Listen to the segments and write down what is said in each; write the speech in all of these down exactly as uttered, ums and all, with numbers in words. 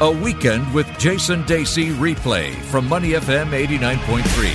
A Weekend with Jason Dacey replay from Money F M eighty-nine point three.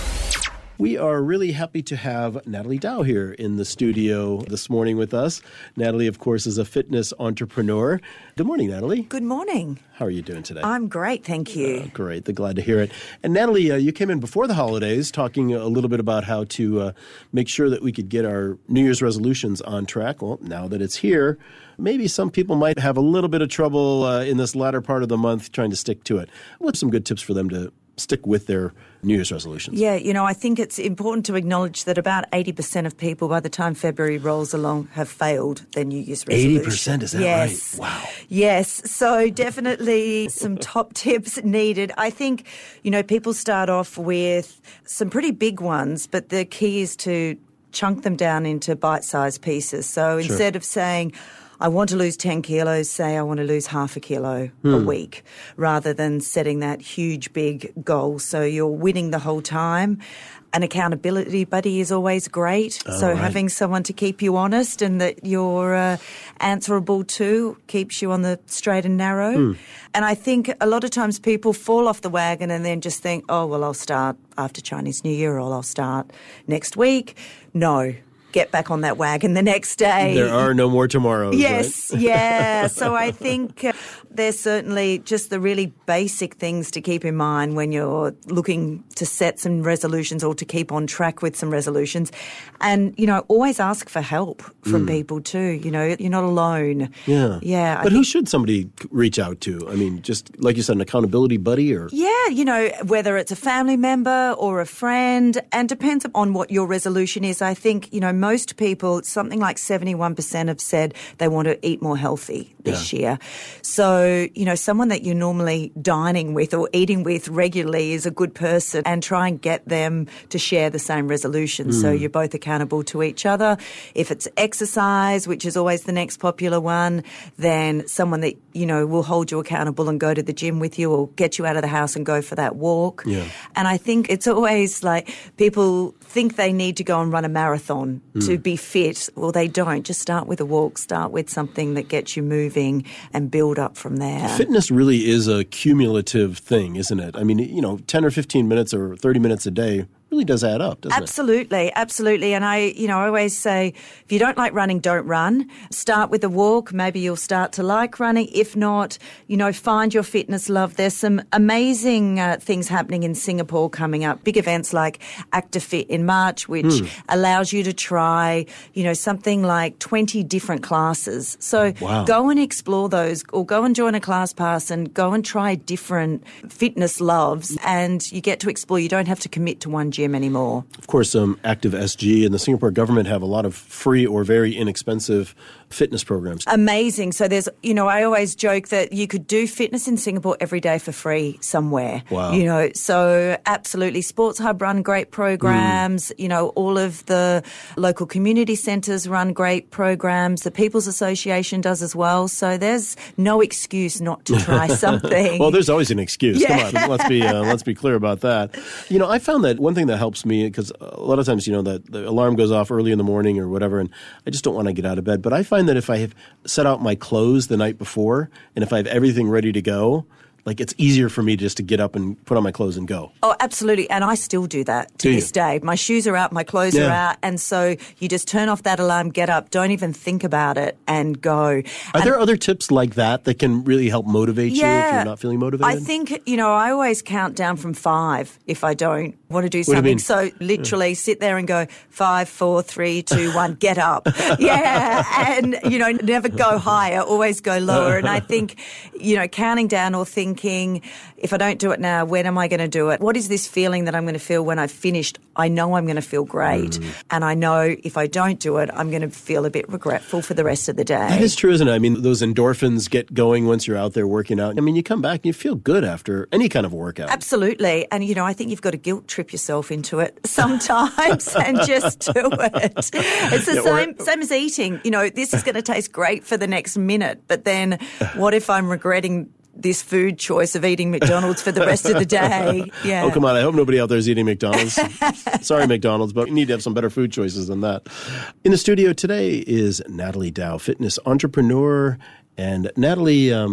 We are really happy to have Natalie Dow here in the studio this morning with us. Natalie, of course, is a fitness entrepreneur. Good morning, Natalie. Good morning. How are you doing today? I'm great, thank you. Uh, great. They're glad to hear it. And Natalie, uh, you came in before the holidays talking a little bit about how to uh, make sure that we could get our New Year's resolutions on track. Well, now that it's here, maybe some people might have a little bit of trouble uh, in this latter part of the month trying to stick to it. What's some good tips for them to stick with their New Year's resolutions? Yeah, you know, I think it's important to acknowledge that about eighty percent of people, by the time February rolls along, have failed their New Year's resolution. eighty percent, is that yes. right? Wow. Yes, so definitely some top tips needed. I think, you know, people start off with some pretty big ones, but the key is to chunk them down into bite-sized pieces. So Sure. instead of saying, I want to lose ten kilos, say I want to lose half a kilo hmm. a week, rather than setting that huge, big goal. So you're winning the whole time. An accountability buddy is always great. Oh, so right. having someone to keep you honest and that you're uh, answerable to keeps you on the straight and narrow. Hmm. And I think a lot of times people fall off the wagon and then just think, oh, well, I'll start after Chinese New Year or I'll start next week. No. Get back on that wagon the next day. There are no more tomorrows, Yes, right? yeah. So I think uh, there's certainly just the really basic things to keep in mind when you're looking to set some resolutions or to keep on track with some resolutions. And, you know, always ask for help from Mm. people too. You know, you're not alone. Yeah. Yeah. I But who think- should somebody reach out to? I mean, just like you said, an accountability buddy or... Yeah, you know, whether it's a family member or a friend, and depends on what your resolution is. I think, you know, most people, something like seventy-one percent have said they want to eat more healthy this Yeah. year. So, you know, someone that you're normally dining with or eating with regularly is a good person, and try and get them to share the same resolution. So you're both accountable to each other. If it's exercise, which is always the next popular one, then someone that, you know, will hold you accountable and go to the gym with you or get you out of the house and go for that walk. Yeah. And I think it's always like people think they need to go and run a marathon to be fit. Well, they don't. Just start with a walk. Start with something that gets you moving and build up from there. Fitness really is a cumulative thing, isn't it? I mean, you know, ten or fifteen minutes or thirty minutes a day really does add up, doesn't Absolutely, absolutely. And I, you know, I always say, if you don't like running, don't run. Start with a walk. Maybe you'll start to like running. If not, you know, find your fitness love. There's some amazing uh, things happening in Singapore coming up. Big events like ActiFit in March, which Hmm. allows you to try, you know, something like twenty different classes. So Wow. go and explore those, or go and join a class pass and go and try different fitness loves, and you get to explore. You don't have to commit to one gym anymore. Of course, um, Active S G and the Singapore government have a lot of free or very inexpensive fitness programs. Amazing. So there's, you know, I always joke that you could do fitness in Singapore every day for free somewhere. Wow. You know, so absolutely. Sports Hub run great programs. You know, all of the local community centres run great programs. The People's Association does as well. So there's no excuse not to try something. Well, there's always an excuse. Yeah. Come on, let's be uh, let's be clear about that. You know, I found that one thing that helps me, because a lot of times, you know, that the alarm goes off early in the morning or whatever, and I just don't want to get out of bed. But I find that if I have set out my clothes the night before, and if I have everything ready to go, like it's easier for me just to get up and put on my clothes and go. Oh, absolutely. And I still do that to Do you? this day. My shoes are out, my clothes Yeah. are out. And so you just turn off that alarm, get up, don't even think about it, and go. Are And there other tips like that that can really help motivate you if you're not feeling motivated? I think, you know, I always count down from five if I don't want to do What do you something. mean? So literally sit there and go five, four, three, two, one, get up. Yeah. And, you know, never go higher, always go lower. And I think, you know, counting down or thinking, if I don't do it now, when am I going to do it? What is this feeling that I'm going to feel when I've finished? I know I'm going to feel great. Mm. And I know if I don't do it, I'm going to feel a bit regretful for the rest of the day. That is true, isn't it? I mean, those endorphins get going once you're out there working out. I mean, you come back and you feel good after any kind of workout. Absolutely. And, you know, I think you've got to guilt trip yourself into it sometimes and just do it. It's the Yeah, or- same same as eating. You know, this is going to taste great for the next minute, but then what if I'm regretting this food choice of eating McDonald's for the rest of the day? Yeah. Oh, come on. I hope nobody out there is eating McDonald's. Sorry, McDonald's, but we need to have some better food choices than that. In the studio today is Natalie Dow, fitness entrepreneur. And Natalie, um,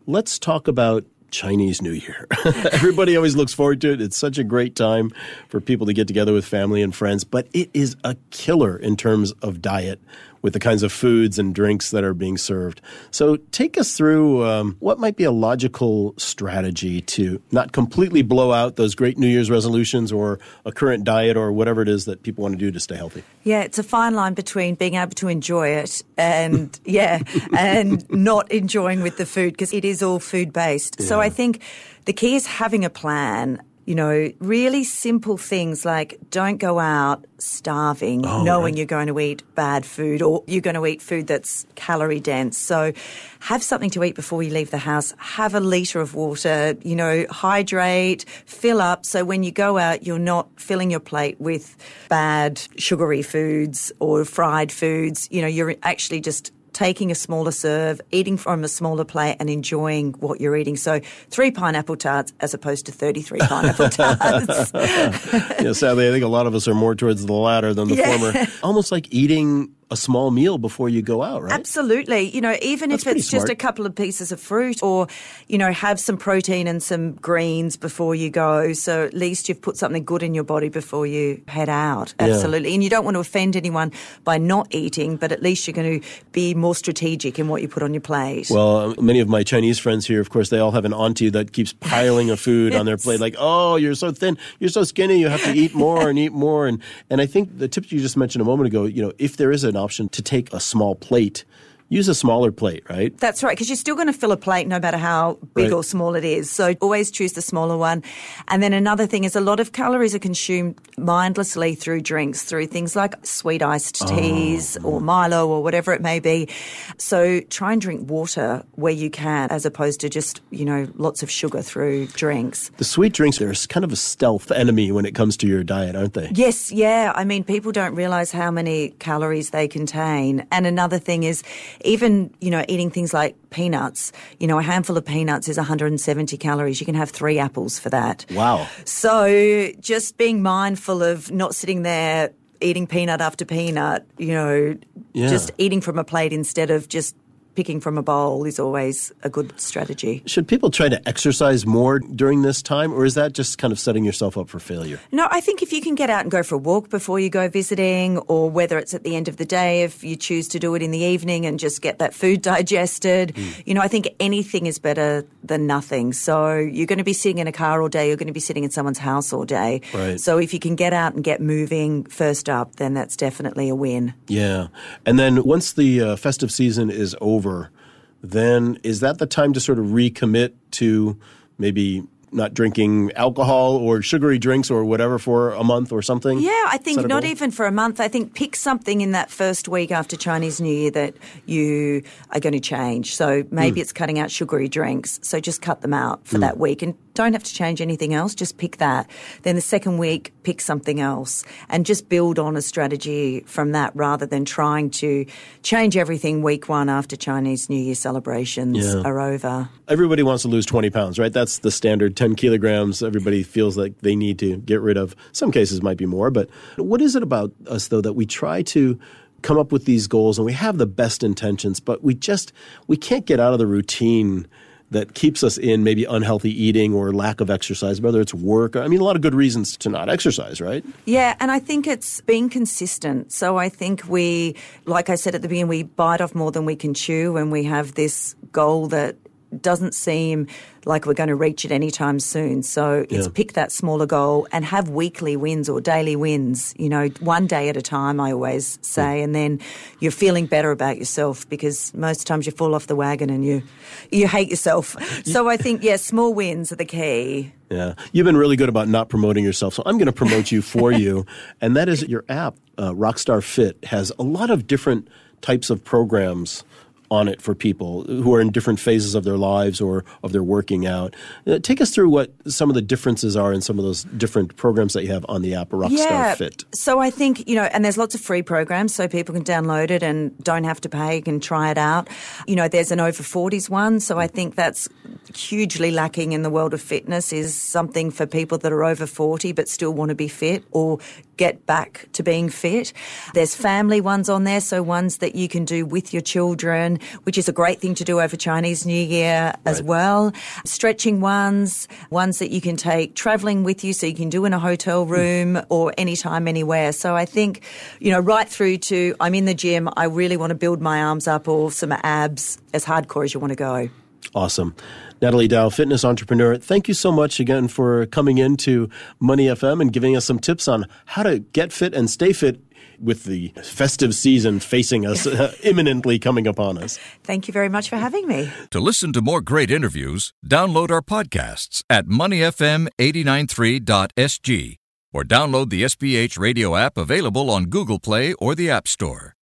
let's talk about Chinese New Year. Everybody always looks forward to it. It's such a great time for people to get together with family and friends, but it is a killer in terms of diet with the kinds of foods and drinks that are being served. So take us through um, what might be a logical strategy to not completely blow out those great New Year's resolutions or a current diet or whatever it is that people want to do to stay healthy. Yeah, it's a fine line between being able to enjoy it and, yeah, and not enjoying with the food, because it is all food-based. Yeah. So I think the key is having a plan. You know, really simple things like don't go out starving, oh, knowing right. you're going to eat bad food or you're going to eat food that's calorie dense. So have something to eat before you leave the house. Have a litre of water, you know, hydrate, fill up. So when you go out, you're not filling your plate with bad sugary foods or fried foods. You know, you're actually just taking a smaller serve, eating from a smaller plate and enjoying what you're eating. So three pineapple tarts as opposed to thirty-three pineapple tarts. Yeah, sadly, I think a lot of us are more towards the latter than the yeah. former. Almost like eating a small meal before you go out, right? Absolutely. You know, even That's if it's just a couple of pieces of fruit or, you know, have some protein and some greens before you go. So at least you've put something good in your body before you head out. Absolutely. Yeah. And you don't want to offend anyone by not eating, but at least you're going to be more strategic in what you put on your plate. Well, many of my Chinese friends here, of course, they all have an auntie that keeps piling of food yes. on their plate. Like, oh, you're so thin, you're so skinny, you have to eat more and eat more. And, and I think the tip you just mentioned a moment ago, you know, if there is an option to take a small plate, use a smaller plate, right? That's right, because you're still going to fill a plate no matter how big right. or small it is. So always choose the smaller one. And then another thing is a lot of calories are consumed mindlessly through drinks, through things like sweet iced teas oh. or Milo or whatever it may be. So try and drink water where you can, as opposed to just, you know, lots of sugar through drinks. The sweet drinks are kind of a stealth enemy when it comes to your diet, aren't they? Yes, yeah. I mean, people don't realize how many calories they contain. And another thing is, even, you know, eating things like peanuts, you know, a handful of peanuts is one hundred seventy calories. You can have three apples for that. Wow. So just being mindful of not sitting there eating peanut after peanut, you know, yeah. just eating from a plate instead of just picking from a bowl is always a good strategy. Should people try to exercise more during this time, or is that just kind of setting yourself up for failure? No, I think if you can get out and go for a walk before you go visiting, or whether it's at the end of the day, if you choose to do it in the evening and just get that food digested, mm. you know, I think anything is better than nothing. So you're going to be sitting in a car all day, you're going to be sitting in someone's house all day. Right. So if you can get out and get moving first up, then that's definitely a win. Yeah. And then once the uh, festive season is over, then is that the time to sort of recommit to maybe not drinking alcohol or sugary drinks or whatever for a month or something? Yeah, I think not even for a month. I think pick something in that first week after Chinese New Year that you are going to change. So maybe mm. it's cutting out sugary drinks. So just cut them out for mm. that week and don't have to change anything else. Just pick that. Then the second week, pick something else and just build on a strategy from that rather than trying to change everything week one after Chinese New Year celebrations yeah. are over. Everybody wants to lose twenty pounds, right? That's the standard ten kilograms everybody feels like they need to get rid of. Some cases might be more, but what is it about us, though, that we try to come up with these goals and we have the best intentions, but we just, we can't get out of the routine that keeps us in maybe unhealthy eating or lack of exercise, whether it's work. I mean, a lot of good reasons to not exercise, right? Yeah, and I think it's being consistent. So I think we, like I said at the beginning, we bite off more than we can chew, and we have this goal that doesn't seem like we're going to reach it anytime soon. So it's yeah. pick that smaller goal and have weekly wins or daily wins, you know, one day at a time, I always say, yeah. and then you're feeling better about yourself because most times you fall off the wagon and you you hate yourself. So I think, yeah, small wins are the key. Yeah. You've been really good about not promoting yourself, so I'm going to promote you for you, and that is your app, uh, Rockstar Fit, has a lot of different types of programs on it for people who are in different phases of their lives or of their working out. Uh, take us through what some of the differences are in some of those different programs that you have on the app, Rockstar yeah. Fit. So I think, you know, and there's lots of free programs so people can download it and don't have to pay, can try it out. You know, there's an over forties one, so I think that's hugely lacking in the world of fitness is something for people that are over forty but still want to be fit or get back to being fit. There's family ones on there, so ones that you can do with your children, which is a great thing to do over Chinese New Year as Right. well. Stretching ones, ones that you can take travelling with you, so you can do in a hotel room mm. or anytime, anywhere. So I think, you know, right through to I'm in the gym, I really want to build my arms up or some abs, as hardcore as you want to go. Awesome. Natalie Dow, fitness entrepreneur, thank you so much again for coming into Money F M and giving us some tips on how to get fit and stay fit with the festive season facing us uh, imminently coming upon us. Thank you very much for having me. To listen to more great interviews, download our podcasts at money f m eight nine three dot s g or download the S B H radio app available on Google Play or the App Store.